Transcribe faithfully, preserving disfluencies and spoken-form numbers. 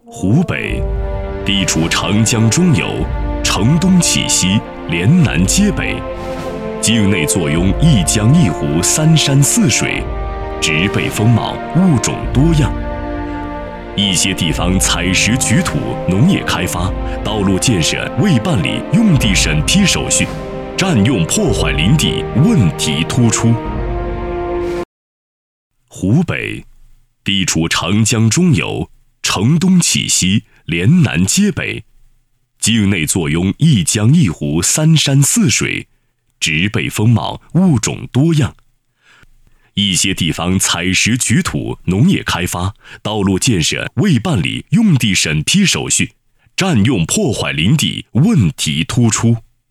湖北地处长江中游，城东起西，连南接北，境内坐拥一江一湖三山四水，植被丰茂，物种多样。一些地方采石取土，农业开发，道路建设未办理用地审批手续，占用破坏林地，问题突出。湖北地处长江中游，城东起西，连南接北，境内坐拥一江一湖三山四水，植被丰茂，物种多样。一些地方采石取土，农业开发，道路建设未办理用地审批手续，占用破坏林地，问题突出。